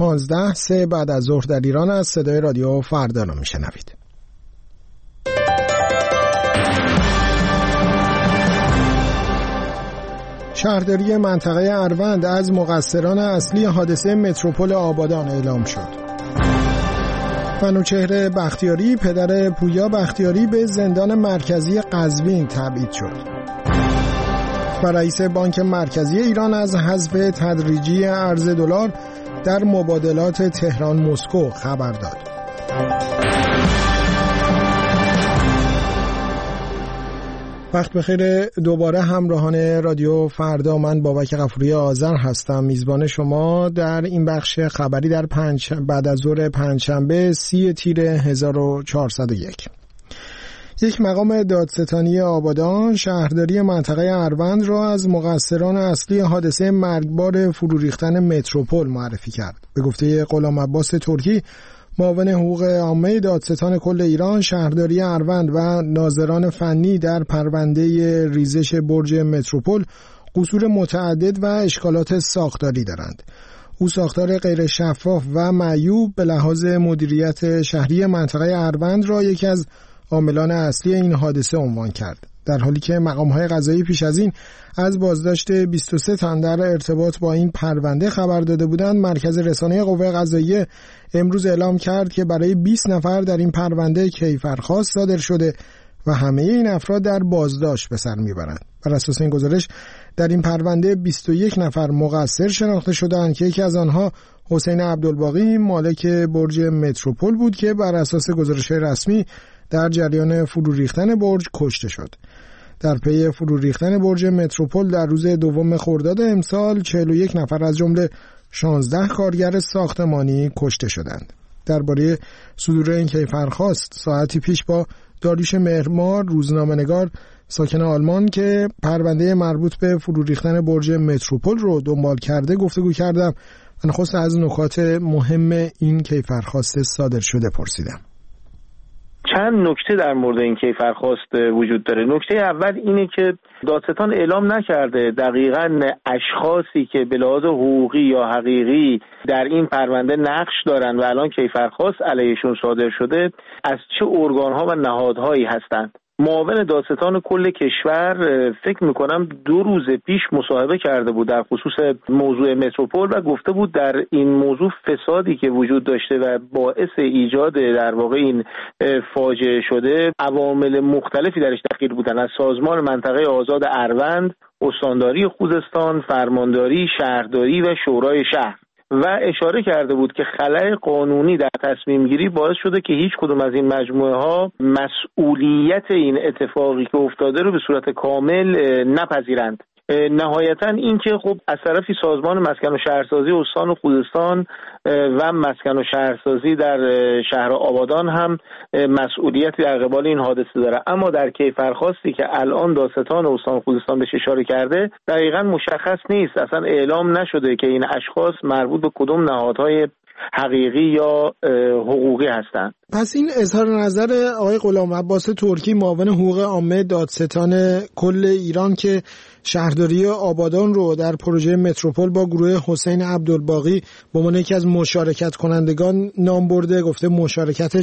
15 3 بعد از ظهر در ایران از صدای رادیو فردا رو میشنوید. شهرداری منطقه اروند از مقصران اصلی حادثه متروپول آبادان اعلام شد. منوچهر بختیاری پدر پویا بختیاری به زندان مرکزی قزوین تبعید شد. و رئیس بانک مرکزی ایران از حذف تدریجی ارز دلار در مبادلات تهران مسکو خبر داد. وقت بخیر دوباره همراهان رادیو فردا، من بابک غفوری آذر هستم میزبان شما در این بخش خبری در بعد از ظهر پنجشنبه 30 تیر 1401. یک مقام دادستانی آبادان شهرداری منطقه اروند را از مقصران اصلی حادثه مرگبار فرو ریختن متروپول معرفی کرد. به گفته غلام عباس ترکی، معاون حقوق عامه دادستان کل ایران، شهرداری اروند و ناظران فنی در پرونده ریزش برج متروپول قصور متعدد و اشکالات ساختاری دارند. او ساختار غیر شفاف و معیوب به لحاظ مدیریت شهری منطقه اروند را یکی از عاملان اصلی این حادثه عنوان کرد، در حالی که مقام‌های قضایی پیش از این از بازداشت 23 تن در ارتباط با این پرونده خبر داده بودند. مرکز رسانه قوه قضاییه امروز اعلام کرد که برای 20 نفر در این پرونده کیفرخواست صادر شده و همه این افراد در بازداشت به سر میبرند. بر اساس این گزارش در این پرونده 21 نفر مقصر شناخته شدند که یکی از آنها حسین عبدالباقی مالک برج متروپول بود که بر اساس گزارش رسمی در جریان فرو ریختن برج کشته شد. در پی فرو ریختن برج متروپول در روز 2 خرداد امسال 41 نفر از جمله 16 کارگر ساختمانی کشته شدند. درباره صدور این کیفرخواست ساعتی پیش با داریوش مهرمار روزنامه‌نگار ساکن آلمان که پرونده مربوط به فرو ریختن برج متروپول رو دنبال کرده گفتگو کردم. نخست از نکات مهم این کیفرخواست صادر شده پرسیدم. چند نکته در مورد این کیفرخواست وجود داره. نکته اول اینه که دادستان اعلام نکرده دقیقاً اشخاصی که به لحاظ حقوقی یا حقیقی در این پرونده نقش دارن و الان کیفرخواست علیهشون صادر شده از چه ارگان‌ها و نهادهایی هستند. معاون دادستان کل کشور فکر میکنم 2 روز پیش مصاحبه کرده بود در خصوص موضوع متروپول و گفته بود در این موضوع فسادی که وجود داشته و باعث ایجاد در واقع این فاجعه شده عوامل مختلفی درش دخیل بودن، از سازمان منطقه آزاد اروند، استانداری خوزستان، فرمانداری، شهرداری و شورای شهر، و اشاره کرده بود که خلأ قانونی در تصمیم گیری باعث شده که هیچ کدوم از این مجموعه ها مسئولیت این اتفاقی که افتاده رو به صورت کامل نپذیرند. نهایتا این که خب از طرفی سازمان مسکن و شهرسازی استان و خوزستان و مسکن و شهرسازی در شهر آبادان هم مسئولیتی در قبال این حادثه داره، اما در کیفرخواستی که الان دادستان استان و خوزستان بهش اشاره کرده دقیقاً مشخص نیست، اصلا اعلام نشده که این اشخاص مربوط به کدوم نهادهای حقیقی یا حقوقی هستند. پس این اظهار نظر آقای غلام عباس ترکی معاون حقوق عامه دادستان کل ایران که شهرداری آبادان رو در پروژه متروپول با گروه حسین عبدالباقی به عنوان یکی از مشارکت کنندگان نام برده، گفته مشارکت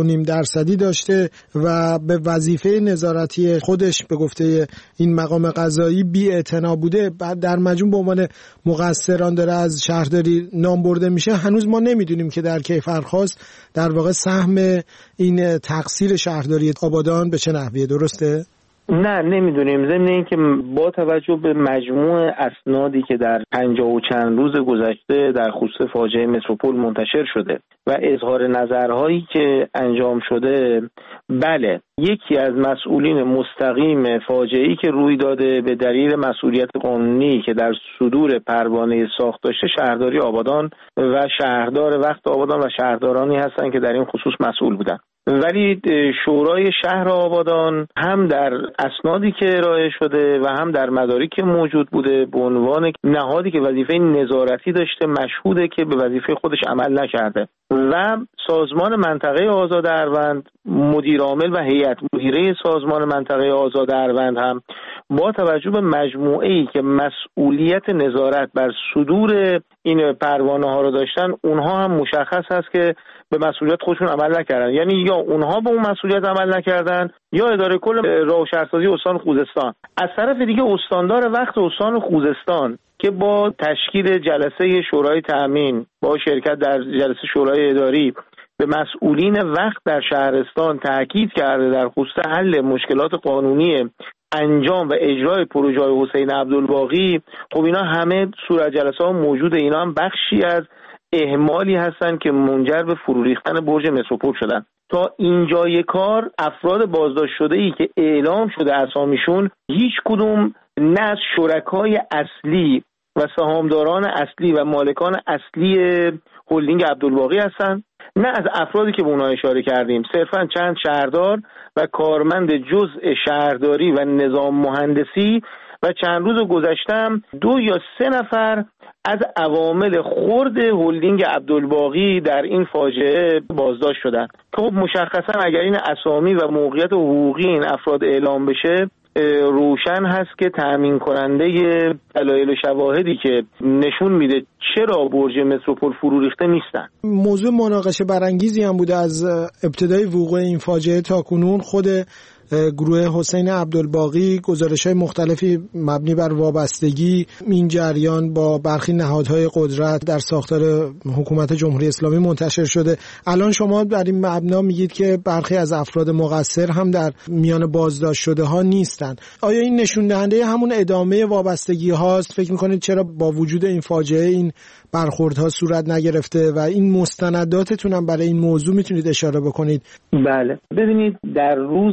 4.5% داشته و به وظیفه نظارتی خودش به گفته این مقام قضایی بی‌اعتنا بوده، بعد در مجموع به عنوان مقصران داره از شهرداری نام برده میشه. هنوز ما نمیدونیم که در کیفرخواست در واقع سهم این تقصیر شهرداری آبادان به چه نحویه، درسته؟ نه نمیدونیم. ضمن این که با توجه به مجموع اسنادی که در 50 و چند روز گذشته در خصوص فاجعه متروپول منتشر شده و اظهار نظرهایی که انجام شده، بله یکی از مسئولین مستقیم فاجعه‌ای که روی داده به دلیل مسئولیت قانونی که در صدور پروانه ساخت داشته شهرداری آبادان و شهردار وقت آبادان و شهردارانی هستند که در این خصوص مسئول بودند. ولی شورای شهر آبادان هم در اسنادی که ارائه شده و هم در مدارکی موجود بوده به عنوان نهادی که وظیفه نظارتی داشته مشهوده که به وظیفه خودش عمل نکرده و سازمان منطقه آزاد اروند مدیر عامل و هیئت مدیره سازمان منطقه آزاد اروند هم با توجه به مجموعه‌ای که مسئولیت نظارت بر صدور این پروانه ها رو داشتن، اونها هم مشخص هست که به مسئولیت خودشون عمل نکردن. یعنی یا اونها به اون مسئولیت عمل نکردن یا اداره کل راه و شهرسازی استان خوزستان. از طرف دیگه استاندار وقت استان خوزستان که با تشکیل جلسه شورای تأمین با شرکت در جلسه شورای اداری به مسئولین وقت در شهرستان تاکید کرده در خصوص حل مشکلات قانونی انجام و اجرای پروژه حسین عبدالباقی. خب اینا همه صورت جلسه ها موجوده، اینا هم بخشی از اهمالی هستن که منجر به فرو ریختن برج متروپول شدن. تا اینجای کار افراد بازداشت شده ای که اعلام شده اسامیشون هیچ کدوم نه از شرکای اصلی و سهامداران اصلی و مالکان اصلی هلدینگ عبدالباقی هستن، نه از افرادی که به اونها اشاره کردیم، صرفا چند شهردار و کارمند جزء شهرداری و نظام مهندسی و چند روز گذشتم 2 یا 3 نفر از عوامل خرد هلدینگ عبدالباقی در این فاجعه بازداشت شدند. خب مشخصا اگر این اسامی و موقعیت حقوقی این افراد اعلام بشه، روشن هست که تأمین کننده دلایل و شواهدی که نشون میده چرا برج متروپول فرو ریخته نیستن. موضوع مناقشه برانگیزی هم بوده از ابتدای وقوع این فاجعه تا کنون. خود گروه حسین عبدالباقی گزارش‌های مختلفی مبنی بر وابستگی این جریان با برخی نهادهای قدرت در ساختار حکومت جمهوری اسلامی منتشر شده. الان شما در این مبنا میگید که برخی از افراد مقصر هم در میان بازداشت شده ها نیستن. آیا این نشون دهنده همون ادامه وابستگی هاست؟ فکر میکنید چرا با وجود این فاجعه این برخوردها صورت نگرفته و این مستنداتتون هم برای این موضوع میتونید اشاره بکنید؟ بله، ببینید در روز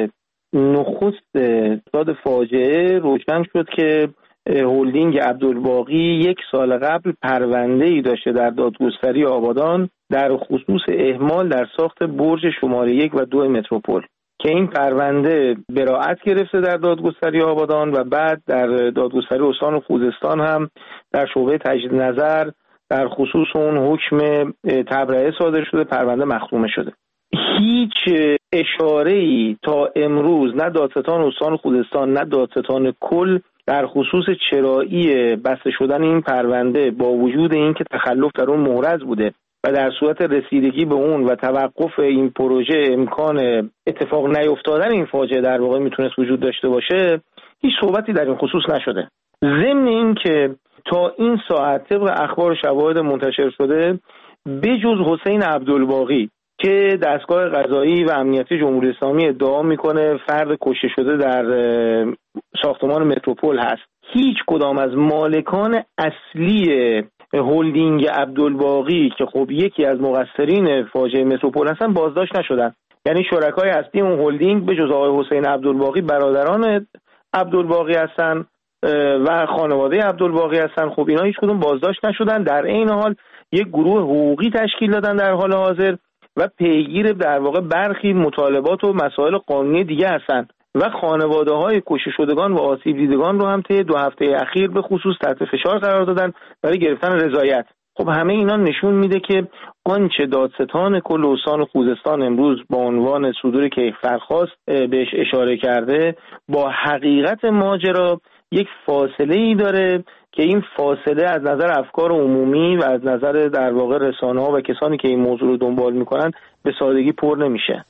نخست اصطاد فاجعه روشن شد که هلدینگ عبدالباقی 1 سال قبل پرونده‌ای داشته در دادگستری آبادان در خصوص اهمال در ساخت برج شماره 1 و 2 متروپول که این پرونده براءت گرفته در دادگستری آبادان و بعد در دادگستری استان خوزستان هم در شعبه تجدید نظر در خصوص اون حکم تبرئه صادر شده، پرونده مختومه شده. هیچ اشاره‌ای تا امروز نه دادستان استان خوزستان نه دادستان کل در خصوص چرایی بسته شدن این پرونده با وجود اینکه تخلف در اون محرز بوده و در صورت رسیدگی به اون و توقف این پروژه امکان اتفاق نیفتادن این فاجعه در واقع میتونست وجود داشته باشه، هیچ صحبتی در این خصوص نشده. ضمن این که تا این ساعت طبق اخبار شواهد منتشر شده بجز حسین عبدالباقی که دستگاه قضایی و امنیتی جمهوری اسلامی ادعا میکنه فرد کشته شده در ساختمان متروپول هست، هیچ کدام از مالکان اصلی هلدینگ عبدالباقی که خب یکی از مقصرین فاجعه متروپول هستن بازداشت نشدن. یعنی شرکای اصلی اون هلدینگ به جز آقای حسین عبدالباقی برادران عبدالباقی هستن و خانواده عبدالباقی هستن. خب اینا هیچ کدوم بازداشت نشدن. در این حال یک گروه حقوقی تشکیل دادن در حال حاضر و پیگیر در واقع برخی مطالبات و مسائل قانونی دیگه هستن و خانواده‌های کشته شدگان و آسیب دیدگان رو هم طی 2 هفته اخیر به خصوص تحت فشار قرار دادن برای گرفتن رضایت. خب همه اینا نشون میده که آنچه دادستان کل استان خوزستان امروز با عنوان صدور کیفرخواست بهش اشاره کرده با حقیقت ماجرا یک فاصله ای داره که این فاصله از نظر افکار عمومی و از نظر در واقع رسانه‌ها و کسانی که این موضوع رو دنبال میکنن به سادگی پر نمیشه.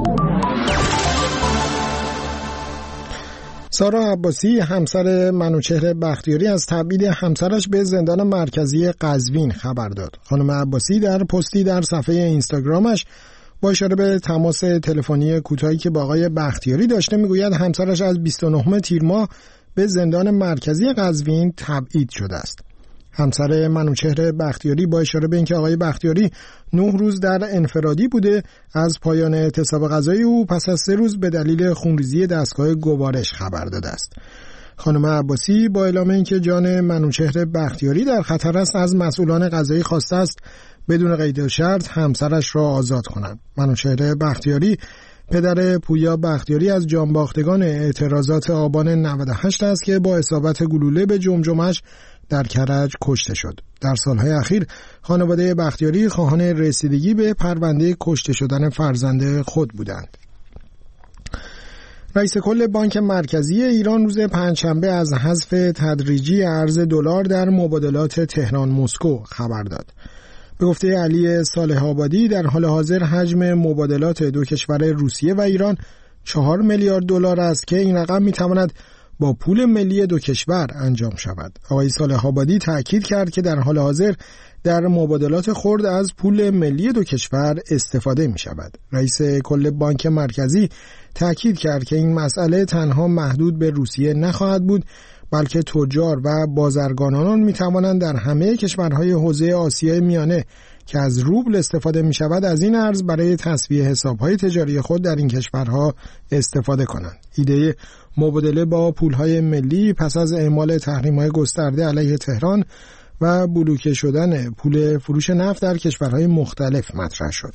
سارا عباسی همسر منوچهر بختیاری از تبعید همسرش به زندان مرکزی قزوین خبر داد. خانم عباسی در پستی در صفحه اینستاگرامش با اشاره به تماس تلفنی کوتاهی که با آقای بختیاری داشته میگوید همسرش از 29 تیر ماه به زندان مرکزی قزوین تبعید شده است. همسر منوچهر بختیاری با اشاره به اینکه آقای بختیاری 9 روز در انفرادی بوده از پایان اعتصاب غذایی او پس از 3 روز به دلیل خونریزی دستگاه گوارش خبر داده است. خانم عباسی با اعلام اینکه جان منوچهر بختیاری در خطر است از مسئولان قضایی خواسته است بدون قید و شرط همسرش را آزاد کنند. منوچهر بختیاری پدر پویا بختیاری از جانباختگان اعتراضات آبان 98 است که با اصابت گلوله به جمجمه‌اش در کرج کشته شد. در سالهای اخیر خانواده بختیاری خواهان رسیدگی به پرونده کشته شدن فرزند خود بودند. رئیس کل بانک مرکزی ایران روز پنجشنبه از حذف تدریجی ارز دلار در مبادلات تهران مسکو خبر داد. به گفته علی صالح آبادی در حال حاضر حجم مبادلات دو کشور روسیه و ایران 4 میلیارد دلار است که این رقم میتواند با پول ملی دو کشور انجام شود. آقای صالح آبادی تأکید کرد که در حال حاضر در مبادلات خرد از پول ملی دو کشور استفاده می شود. رئیس کل بانک مرکزی تأکید کرد که این مسئله تنها محدود به روسیه نخواهد بود، بلکه تجار و بازرگانان می توانند در همه کشورهای حوزه آسیای میانه که از روبل استفاده می شود از این ارز برای تسویه حسابهای تجاری خود در این کشورها استفاده کنند. ایده مبادله با پولهای ملی پس از اعمال تحریم‌های گسترده علیه تهران و بلوکه شدن پول فروش نفت در کشورهای مختلف مطرح شد.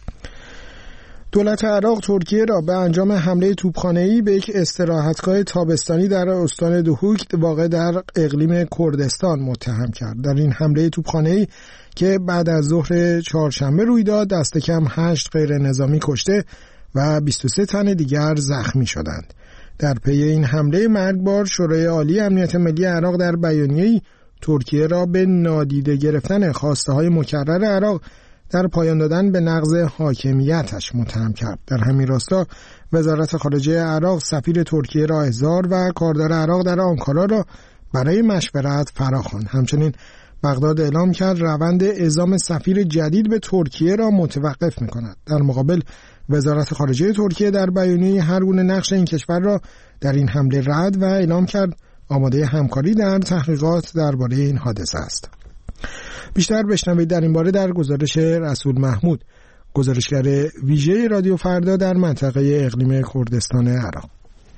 دولت عراق ترکیه را به انجام حمله توپخانه‌ای به یک استراحتگاه تابستانی در استان دهوک واقع در اقلیم کردستان متهم کرد. در این حمله توپخانه‌ای که بعد از ظهر چهارشنبه روی داد، دست کم 8 غیر نظامی کشته و 23 تن دیگر زخمی شدند. در پی این حمله مرگبار، شورای عالی امنیت ملی عراق در بیانیه‌ای ترکیه را به نادیده گرفتن خواسته‌های مکرر عراق در پایان دادن به نقض حاکمیتش متهم کرد. در همین راستا وزارت خارجه عراق سفیر ترکیه را احضار و کاردار عراق در آنکارا را برای مشورت فراخواند. همچنین بغداد اعلام کرد روند اعزام سفیر جدید به ترکیه را متوقف می‌کند. در مقابل وزارت خارجه ترکیه در بیانیه هر گونه نقش این کشور را در این حمله رد و اعلام کرد آماده همکاری در تحقیقات درباره این حادثه است. بیشتر بشنوید در این باره در گزارش رسول محمود، گزارشگر ویژه رادیو فردا در منطقه اقلیم کردستان عراق.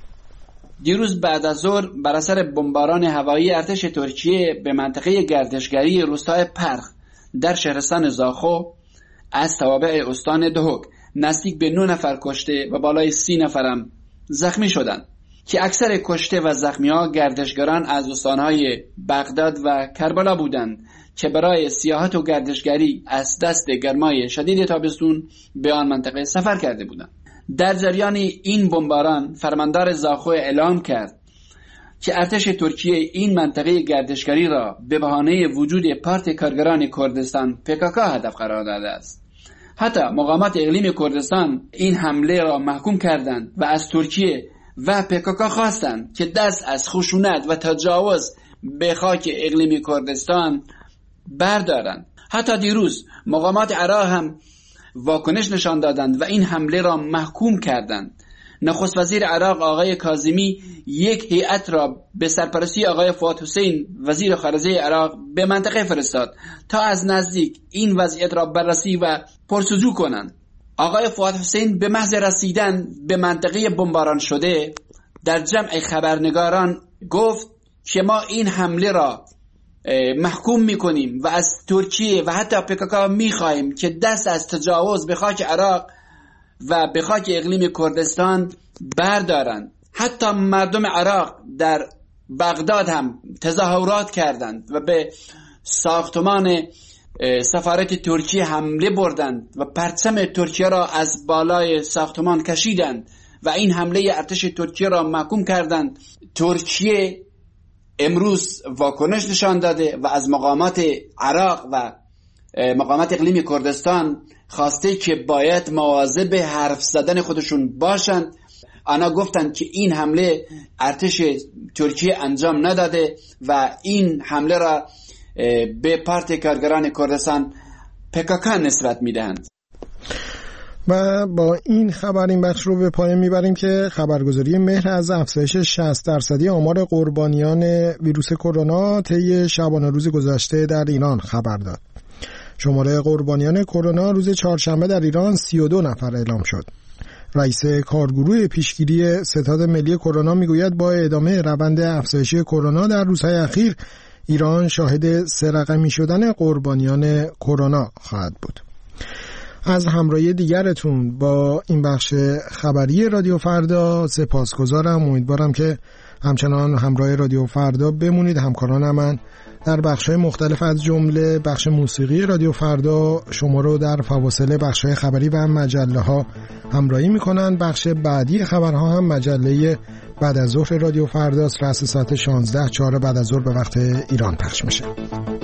دیروز بعد از ظهر بر اثر بمباران هوایی ارتش ترکیه به منطقه گردشگری روستای پرخ در شهرستان زاخو از توابع استان دهوک نزدیک به 9 نفر کشته و بالای 30 نفرم زخمی شدند که اکثر کشته و زخمی‌ها گردشگران از استان‌های بغداد و کربلا بودند که برای سیاحت و گردشگری از دست گرمای شدید تابستون به آن منطقه سفر کرده بودند. در جریان این بمباران فرماندار زاخو اعلام کرد که ارتش ترکیه این منطقه گردشگری را به بهانه وجود پارت کارگران کردستان PKK هدف قرار داده است. حتی مقامات اقلیم کردستان این حمله را محکوم کردند و از ترکیه و PKK خواستند که دست از خشونت و تجاوز به خاک اقلیم کردستان بردارند. حتی دیروز مقامات عراق هم واکنش نشان دادند و این حمله را محکوم کردند. نخست وزیر عراق آقای کاظمی یک هیئت را به سرپرستی آقای فؤاد حسین وزیر خارجه عراق به منطقه فرستاد تا از نزدیک این وضعیت را بررسی و پرسجو کنند. آقای فؤاد حسین به محض رسیدن به منطقه بمباران شده در جمع خبرنگاران گفت که ما این حمله را محکوم میکنیم و از ترکیه و حتی PKK میخواهیم که دست از تجاوز به خاک عراق و به خاک اقلیم کردستان بردارند. حتی مردم عراق در بغداد هم تظاهرات کردند و به ساختمان سفارت ترکیه حمله بردند و پرچم ترکیه را از بالای ساختمان کشیدند و این حمله ارتش ترکیه را محکوم کردند. ترکیه امروز واکنش نشان داده و از مقامات عراق و مقامات اقلیم کردستان خواسته که باید مواظب حرف زدن خودشون باشند. آنها گفتند که این حمله ارتش ترکیه انجام نداده و این حمله را به پارت کارگران کردستان PKK نسبت میدهند. و با این خبر این بخش رو به پایان میبریم که خبرگزاری مهر از افزایش 60% آمار قربانیان ویروس کرونا طی شبانه روز گذشته در ایران خبر داد. شماره قربانیان کرونا روز چهارشنبه در ایران 32 نفر اعلام شد. رئیس کارگروه پیشگیری ستاد ملی کرونا میگوید با ادامه روند افزایشی کرونا در روزهای اخیر ایران شاهد 3 رقمی شدن قربانیان کرونا خواهد بود. از همراهی دیگرتون با این بخش خبری رادیو فردا سپاسگزارم. امیدوارم که همچنان همراه رادیو فردا بمونید. همکاران من در بخش‌های مختلف از جمله بخش موسیقی رادیو فردا شما رو در فواصل بخش‌های خبری و مجله‌ها همراهی می‌کنن. بخش بعدی خبرها هم مجله بعد از ظهر رادیو فرداست، رأس ساعت 16:04 بعد از ظهر به وقت ایران پخش میشه.